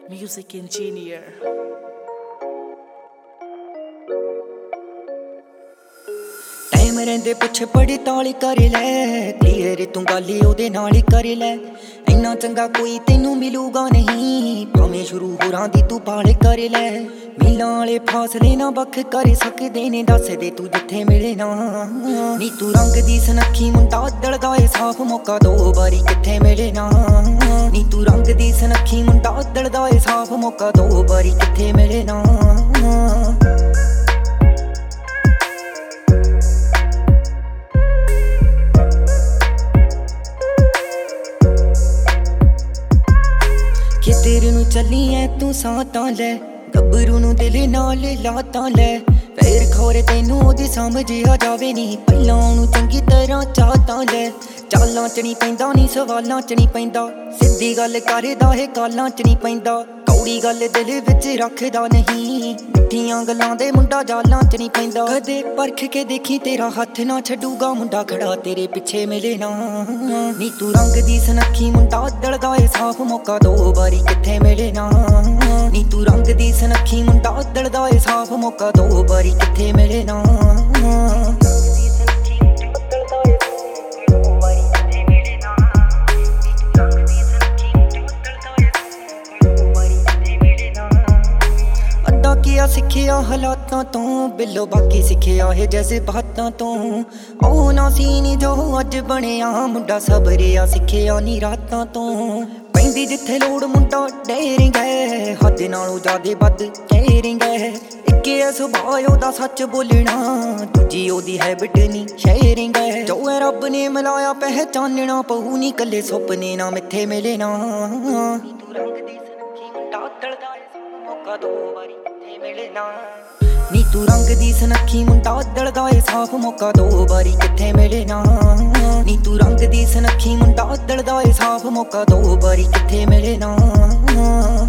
Music engineer. Time ਰਹਿੰਦੇ ਪਿੱਛੇ ਬੜੀ ਤਾਲੀ ਕਰ ਲੈ ਕਲੀਅਰ ਤੂੰ ਗੱਲ ਉਹਦੇ ਨਾਲ ਹੀ ਕਰ ਲੈ ਇੰਨਾ ਚੰਗਾ ਕੋਈ ਤੈਨੂੰ ਮਿਲੂਗਾ ਨਹੀਂ ਭਾਵੇਂ ਸ਼ੁਰੂ ਹੋਰਾਂ ਦੀ ਤੂੰ ਪਾਲ ਕਰ ਲੈ ਮਿਲਾਂ ਵਾਲੇ ਫਾਸਲੇ ਨਾ ਵੱਖ ਕਰ ਸਕਦੇ ਨੇ ਦੱਸ ਦੇ ਤੂੰ ਜਿੱਥੇ ਮਿਲੇ ਨਾ ਨੀ ਤੂੰ ਰੰਗ ਦੀ ਸੁਨੱਖੀ ਮੁੰਡਾ ਦਲਦਾ ਏ ਸਾਫ ਮੌਕਾ ਦੋ ਵਾਰੀ ਕਿੱਥੇ ਮਿਲੇ ਨਾ ਨੀ ਤੂੰ ਰੰਗ ਦੀ ਸੁਨੱਖੀ ਮੁੰਡਾ ਦਲਦਾ ਏ ਸਾਫ ਮੌਕਾ ਦੋ ਵਾਰੀ ਕਿੱਥੇ ਮਿਲੇ ਨਾ ਕਿ ਤੇਰੇ ਨੂੰ ਚੱਲੀ ਐ ਤੂੰ ਸਾਹ ਤਾਂ ਲੈ ਗੱਭਰੂ ਨੂੰ ਦਿਲ ਨਾਲ ਲਾ ਤਾਂ ਲੈ ਫੇਰ ਖੋਰੇ ਤੈਨੂੰ ਉਹਦੀ ਸਮਝ ਆ ਜਾਵੇ ਨਹੀਂ ਪਹਿਲਾਂ ਉਹਨੂੰ ਚੰਗੀ ਤਰ੍ਹਾਂ ਚਾਹ ਤਾਂ ਲੈ ਚਾਲਾਂ ਚ ਨਹੀਂ ਪੈਂਦਾ ਨਹੀਂ ਸਵਾਲਾਂ ਚ ਨਹੀਂ ਪੈਂਦਾ ਸਿੱਧੀ ਗੱਲ ਕਰਦਾ ਏ ਕਾਲਾਂ ਚ ਨਹੀਂ ਪੈਂਦਾ ਕੌੜੀ ਗੱਲ ਦਿਲ ਵਿੱਚ ਰੱਖਦਾ ਨਹੀਂ ਮਿੱਠੀਆਂ ਗੱਲਾਂ ਦੇ ਮੁੰਡਾ ਜਾਲਾਂ ਚ ਨਹੀਂ ਪੈਂਦਾ ਕਦੇ ਪਰਖ ਕੇ ਦੇਖੀ ਤੇਰਾ ਹੱਥ ਨਾ ਛੱਡੂਗਾ ਮੁੰਡਾ ਖੜਾ ਤੇਰੇ ਪਿੱਛੇ ਮਿਲੇ ਨਾ ਨੀ ਤੂੰ ਰੰਗ ਦੀ ਸੁਨੱਖੀ ਮੁੰਡਾ ਦਲਦਾ ਏ ਸਾਫ ਮੌਕਾ ਦੋ ਵਾਰੀ ਕਿੱਥੇ ਮਿਲੇ ਨਾ ਨੀ ਤੂੰ ਰੰਗ ਦੀ ਸੁਨੱਖੀ ਮੁੰਡਾ ਦਲਦਾ ਏ ਸਾਫ ਮੌਕਾ ਦੋ ਵਾਰੀ ਕਿੱਥੇ ਮਿਲੇ ਨਾ ਸਿੱਖਿਆ ਹਾਲਾਤਾਂ ਤੋਂ ਬਿੱਲੋ ਬਾਕੀ ਸਿੱਖਿਆ ਹੈ ਜਜ਼ਬਾਤਾਂ ਤੋਂ ਉਹ ਨਾ ਸੀ ਨੀ ਜੋ ਅੱਜ ਬਣਿਆ ਮੁੰਡਾ ਸਬਰਿਆ ਸਿੱਖਿਆ ਨੀ ਰਾਤਾਂ ਤੋਂ ਪੈਂਦੀ ਜਿੱਥੇ ਲੋੜ ਮੁੰਡਾ ਡੇਰਿੰਗ ਹੈ ਹੱਦ ਨਾਲੋਂ ਜ਼ਿਆਦੇ ਵੱਧ ਕੇਰਿੰਗ ਹੈ ਇੱਕੇ ਸੁਭਾਅ ਉਹਦਾ ਸੱਚ ਬੋਲਣਾ ਦੂਜੀ ਉਹਦੀ ਹੈਬਿਟ ਨੀ ਸ਼ੇਅਰਿੰਗ ਹੈ ਜੋ ਹੈ ਰੱਬ ਨੇ ਮਿਲਾਇਆ ਪਹਿਚਾਨਣਾ ਪਊ ਨੀ ਕੱਲੇ ਸੁਪਨੇ ਨਾ ਮਿੱਥੇ ਮਿਲੇ ਨਾ ਤੂੰ ਰੰਗ ਦੀ ਸੁਨੱਖੀ ਮੁੰਡਾ ਦਲਦਾ ਮੌਕਾ ਦੋ ਵਾਰੀ ਮਿਲੇ ਨਾ ਨੀ ਤੂੰ ਰੰਗ ਦੀ ਸੁਨੱਖੀ ਮੁੰਡਾ ਦਲਦਾ ਏ ਸਾਫ ਮੌਕਾ ਦੋ ਵਾਰੀ ਕਿੱਥੇ ਮਿਲੇ ਨਾ ਨੀ ਤੂੰ ਰੰਗ ਦੀ ਸੁਨੱਖੀ ਮੁੰਡਾ ਦਲਦਾ ਏ ਸਾਫ ਮੌਕਾ ਦੋ ਵਾਰੀ ਕਿੱਥੇ ਮਿਲੇ ਨਾ